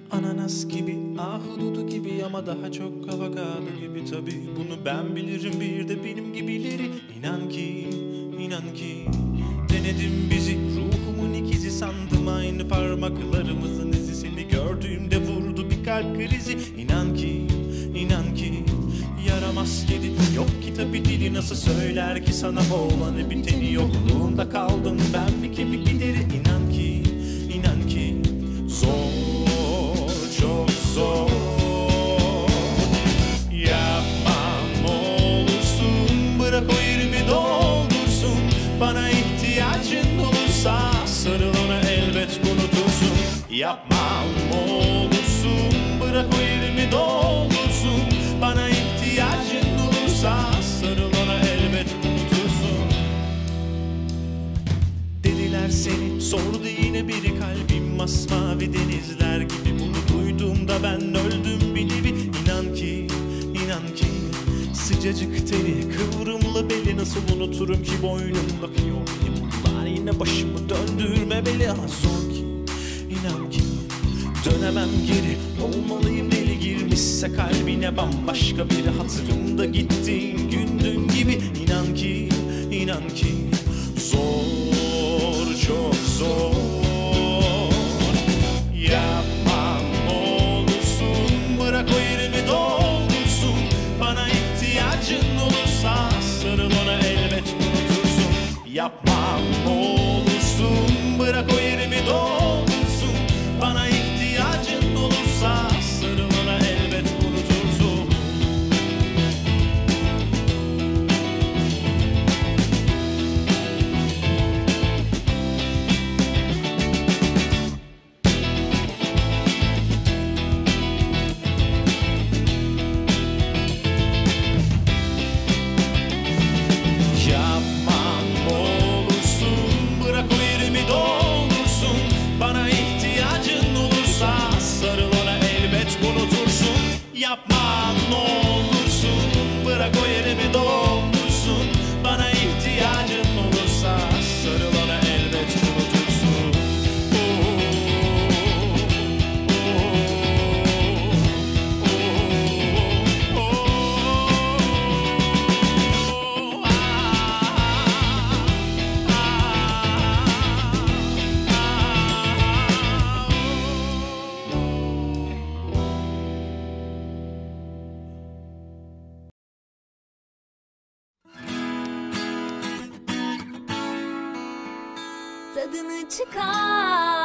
Ananas gibi, ahududu gibi ama daha çok avokado gibi. Tabii bunu ben bilirim, bir de benim gibileri. İnan ki, inan ki denedim bizi, ruhumun ikizi sandım. Aynı parmaklarımızın izi, seni gördüğümde vurdu bir kalp krizi. İnan ki, inan ki yaramaz kedi. Yok ki tabi dili, nasıl söyler ki sana olanı biteni. Yokluğunda kaldım ben bir kemik gideri. İnan ki, inan ki zor, çok zor. Yapma olursun, bırak o yerimi doldursun. Bana ihtiyacın olursa sarıl ona, elbet unutursun. Yapma olursun, bırak o yerimi doldursun. Bana ihtiyacın olursa sarıl ona, elbet unutursun. Dediler seni, sordu yine biri, kalbim masmavi denizler gibi. Bunu duyduğumda ben öldüm bir nevi. İnan ki, inan ki sıcacık teni, kıvrımlı beli nasıl unuturum ki boynumdaki o limonlar yine başımı döndürmemeli. Zor ki, inan ki dönemem geri, olmalıyım deli. Girmişse kalbine bambaşka biri, hatırımda gittiğin gün dün gibi. İnan ki, inan ki zor, çok zor. Yapma olursun, bırak o yerimi doldursun. Bana ihtiyacın olursa sarıl ona, elbet unutursun. Yapma olursun, bırak o yerimi doldursun. Bana ihtiyacın olursa sarıl ona, elbet unutursun. Yapma olursun, bırak o yerimi doldursun. Bana ihtiyacın olursa sarıl ona, elbet unutursun. Yapma olursun, bırak o yerimi doldursun. Bana ihtiyacın olursa sarıl ona, elbet unutursun. Tadını çıkar.